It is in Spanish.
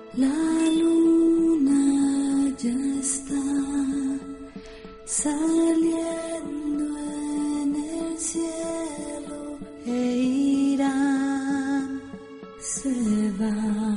La luna ya está saliendo en el cielo e Irán se va.